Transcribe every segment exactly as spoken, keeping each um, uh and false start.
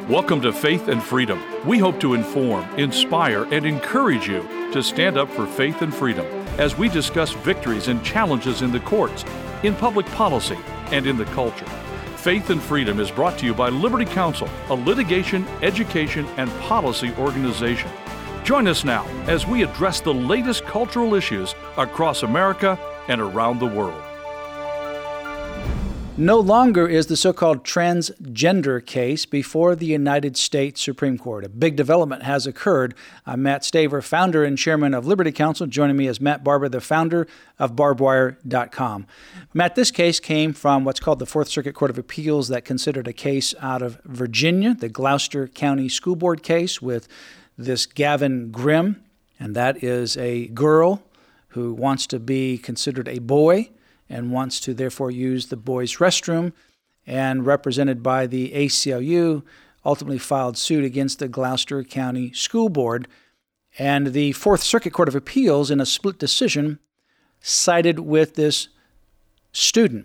Welcome to Faith and Freedom. We hope to inform, inspire, and encourage you to stand up for faith and freedom as we discuss victories and challenges in the courts, in public policy, and in the culture. Faith and Freedom is brought to you by Liberty Counsel, a litigation, education, and policy organization. Join us now as we address the latest cultural issues across America and around the world. No longer is the so-called transgender case before the United States Supreme Court. A big development has occurred. I'm Matt Staver, founder and chairman of Liberty Counsel. Joining me is Matt Barber, the founder of barbed wire dot com. Matt, this case came from what's called the Fourth Circuit Court of Appeals that considered a case out of Virginia, the Gloucester County School Board case with this Gavin Grimm, and that is a girl who wants to be considered a boy and wants to therefore use the boys' restroom, and represented by the A C L U, ultimately filed suit against the Gloucester County School Board. And the Fourth Circuit Court of Appeals, in a split decision, sided with this student.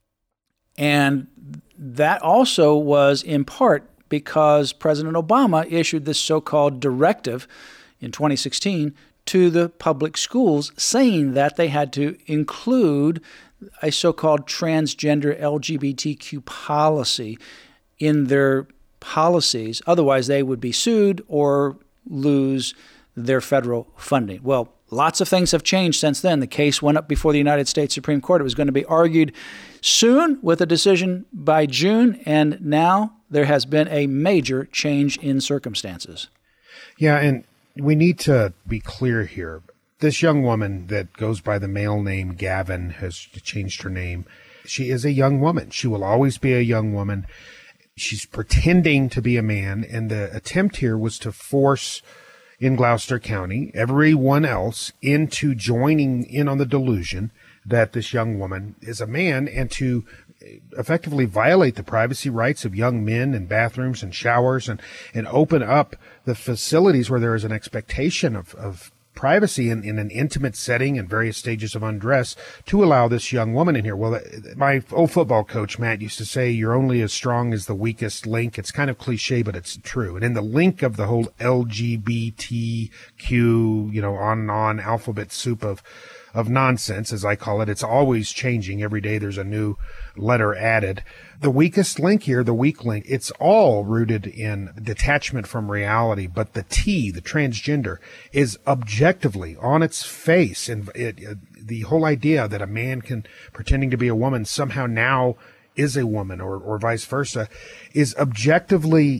And that also was in part because President Obama issued this so-called directive in twenty sixteen to the public schools, saying that they had to include a so-called transgender L G B T Q policy in their policies. Otherwise, they would be sued or lose their federal funding. Well, lots of things have changed since then. The case went up before the United States Supreme Court. It was going to be argued soon with a decision by June, and now there has been a major change in circumstances. Yeah, and we need to be clear here. This young woman that goes by the male name Gavin has changed her name. She is a young woman. She will always be a young woman. She's pretending to be a man, and the attempt here was to force, in Gloucester County, everyone else into joining in on the delusion that this young woman is a man, and to effectively violate the privacy rights of young men in bathrooms and showers, and, and open up the facilities where there is an expectation of, of privacy in, in an intimate setting and various stages of undress to allow this young woman in here. Well, my old football coach, Matt, used to say, you're only as strong as the weakest link. It's kind of cliche, but it's true. And in the link of the whole L G B T Q, you know, on and on alphabet soup of of nonsense, as I call it. It's always changing. Every day there's a new letter added. The weakest link here, the weak link, it's all rooted in detachment from reality. But the T, the transgender, is objectively on its face. And it, it, the whole idea that a man can, pretending to be a woman, somehow now is a woman, or, or vice versa, is objectively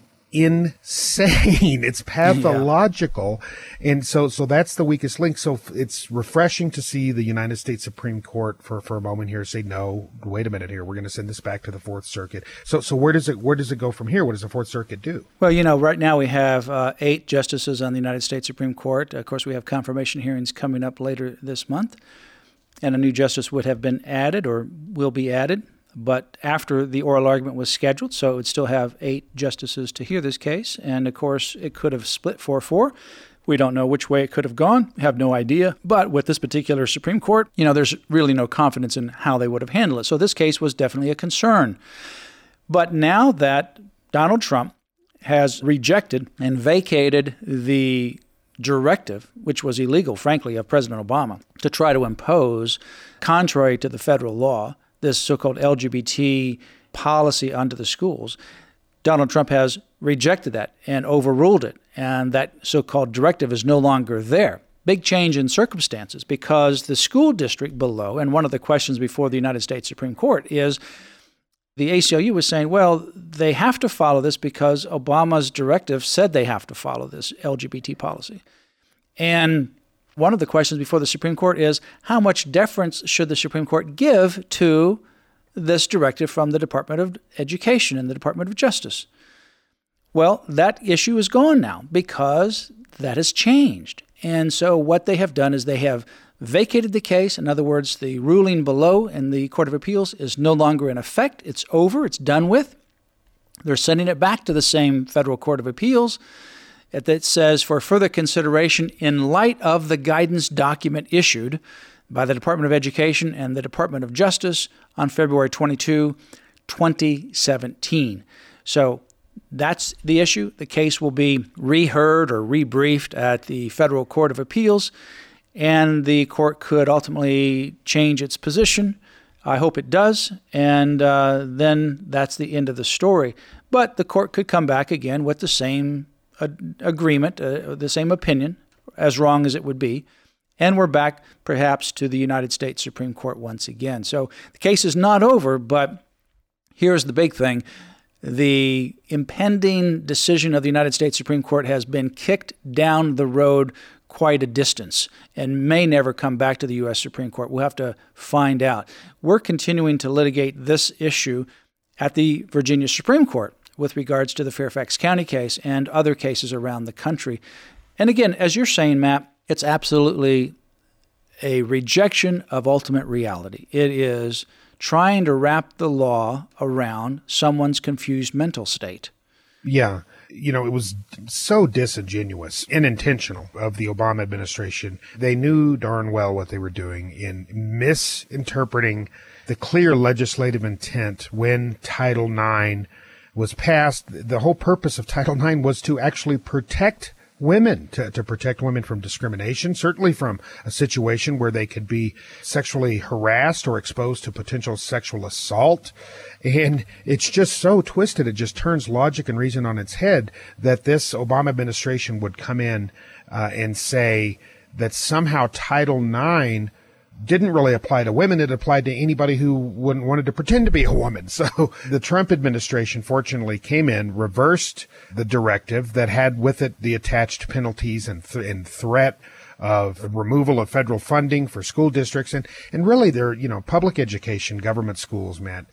insane. It's pathological. Yeah. And so, so that's the weakest link. So it's refreshing to see the United States Supreme Court for, for a moment here say, no, wait a minute here. We're going to send this back to the Fourth Circuit. So, so where does it, where does it go from here? What does the Fourth Circuit do? Well, you know, right now we have uh, eight justices on the United States Supreme Court. Of course, we have confirmation hearings coming up later this month, and a new justice would have been added or will be added. But after the oral argument was scheduled, so it would still have eight justices to hear this case. And, of course, it could have split four four. We don't know which way it could have gone. Have no idea. But with this particular Supreme Court, you know, there's really no confidence in how they would have handled it. So this case was definitely a concern. But now that Donald Trump has rejected and vacated the directive, which was illegal, frankly, of President Obama, to try to impose, contrary to the federal law, this so-called L G B T policy onto the schools, Donald Trump has rejected that and overruled it. And that so-called directive is no longer there. Big change in circumstances, because the school district below, and one of the questions before the United States Supreme Court is, the A C L U was saying, well, they have to follow this because Obama's directive said they have to follow this L G B T policy. And one of the questions before the Supreme Court is, how much deference should the Supreme Court give to this directive from the Department of Education and the Department of Justice? Well, that issue is gone now because that has changed. And so what they have done is they have vacated the case. In other words, the ruling below in the Court of Appeals is no longer in effect. It's over. It's done with. They're sending it back to the same federal Court of Appeals that says, for further consideration in light of the guidance document issued by the Department of Education and the Department of Justice on February twenty-second, twenty seventeen. So That's the issue. The case will be reheard or rebriefed at the Federal Court of Appeals, and the court could ultimately change its position. I hope it does, and uh, then that's the end of the story. But the court could come back again with the same uh, agreement, uh, the same opinion, as wrong as it would be, and we're back perhaps to the United States Supreme Court once again. So the case is not over, but here's the big thing. The impending decision of the United States Supreme Court has been kicked down the road quite a distance and may never come back to the U S Supreme Court. We'll have to find out. We're continuing to litigate this issue at the Virginia Supreme Court with regards to the Fairfax County case and other cases around the country. And again, as you're saying, Matt, it's absolutely a rejection of ultimate reality. It is trying to wrap the law around someone's confused mental state. Yeah. You know, it was so disingenuous and intentional of the Obama administration. They knew darn well what they were doing in misinterpreting the clear legislative intent when Title nine was passed. The whole purpose of Title nine was to actually protect women, to, to protect women from discrimination, certainly from a situation where they could be sexually harassed or exposed to potential sexual assault. And it's just so twisted. It just turns logic and reason on its head that this Obama administration would come in uh, and say that somehow Title nine didn't really apply to women. It applied to anybody who wouldn't wanted to pretend to be a woman. So the Trump administration fortunately came in, reversed the directive that had with it the attached penalties and, th- and threat of removal of federal funding for school districts. And, and really they're, you know, public education, government schools, Matt,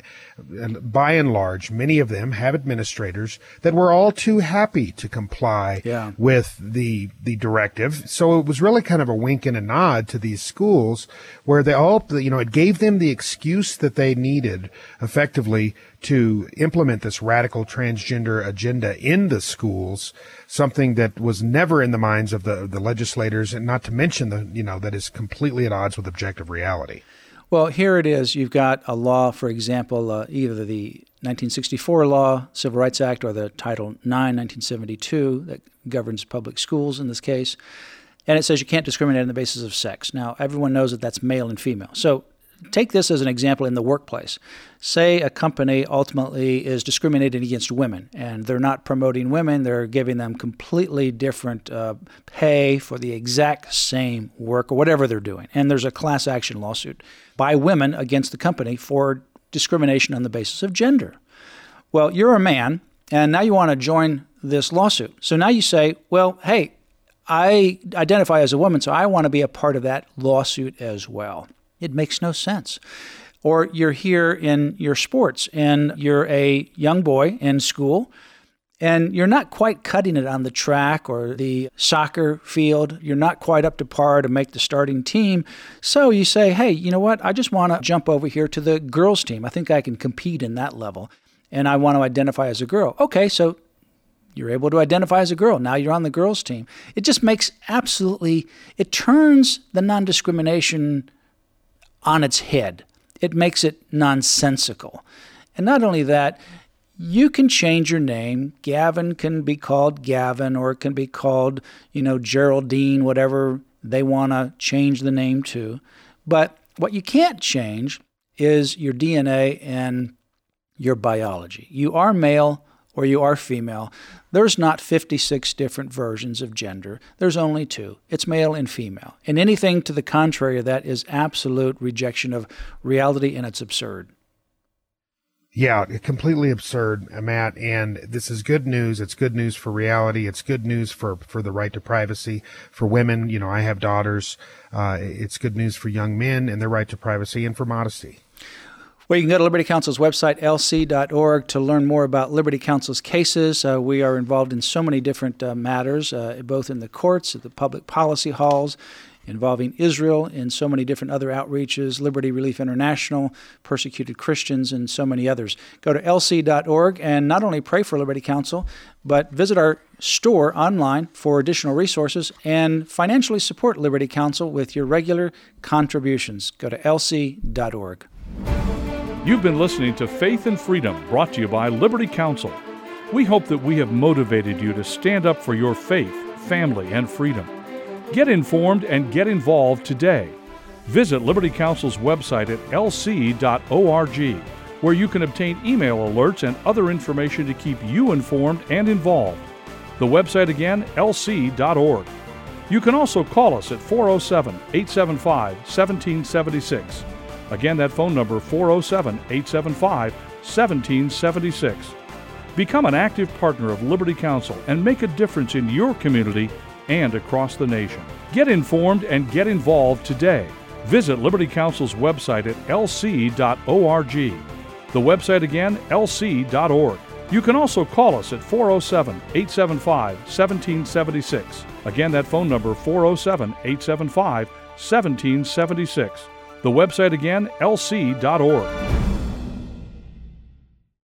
by and large, many of them have administrators that were all too happy to comply yeah. with the, the directive. So it was really kind of a wink and a nod to these schools where they all, you know, it gave them the excuse that they needed effectively to implement this radical transgender agenda in the schools, something that was never in the minds of the, the legislators, and not to mention the, you know, that is completely at odds with objective reality. Well, here it is. You've got a law, for example, uh, either the nineteen sixty-four law, Civil Rights Act, or the Title nine, nineteen seventy-two, that governs public schools in this case. And it says you can't discriminate on the basis of sex. Now, everyone knows that that's male and female. So take this as an example in the workplace. Say a company ultimately is discriminating against women, and they're not promoting women. They're giving them completely different uh, pay for the exact same work or whatever they're doing. And there's a class action lawsuit by women against the company for discrimination on the basis of gender. Well, you're a man, and now you want to join this lawsuit. So now you say, well, hey, I identify as a woman, so I want to be a part of that lawsuit as well. It makes no sense. Or you're here in your sports and you're a young boy in school and you're not quite cutting it on the track or the soccer field. You're not quite up to par to make the starting team. So you say, hey, you know what? I just want to jump over here to the girls' team. I think I can compete in that level and I want to identify as a girl. Okay, so you're able to identify as a girl. Now you're on the girls' team. It just makes absolutely, it turns the non-discrimination on its head. It makes it nonsensical. And not only that, you can change your name. Gavin can be called Gavin, or it can be called, you know, Geraldine, whatever they want to change the name to. But what you can't change is your D N A and your biology. You are male or you are female. There's not fifty-six different versions of gender. There's only two. It's male and female. And anything to the contrary of that is absolute rejection of reality, and it's absurd. Yeah, completely absurd, Matt. And this is good news. It's good news for reality. It's good news for, for the right to privacy for women. You know, I have daughters. Uh, it's good news for young men and their right to privacy and for modesty. Well, you can go to Liberty Counsel's website, L C dot org, to learn more about Liberty Counsel's cases. Uh, we are involved in so many different uh, matters, uh, both in the courts, at the public policy halls, involving Israel, in so many different other outreaches, Liberty Relief International, persecuted Christians, and so many others. Go to L C dot org and not only pray for Liberty Counsel, but visit our store online for additional resources and financially support Liberty Counsel with your regular contributions. Go to L C dot org. You've been listening to Faith and Freedom, brought to you by Liberty Counsel. We hope that we have motivated you to stand up for your faith, family, and freedom. Get informed and get involved today. Visit Liberty Counsel's website at l c dot org, where you can obtain email alerts and other information to keep you informed and involved. The website again, l c dot org. You can also call us at four oh seven, eight seven five, one seven seven six. Again, that phone number, four oh seven, eight seven five, one seven seven six. Become an active partner of Liberty Counsel and make a difference in your community and across the nation. Get informed and get involved today. Visit Liberty Counsel's website at l c dot org. The website again, l c dot org. You can also call us at four oh seven, eight seven five, one seven seven six. Again, that phone number, four oh seven, eight seven five, one seven seven six. The website again, l c dot org.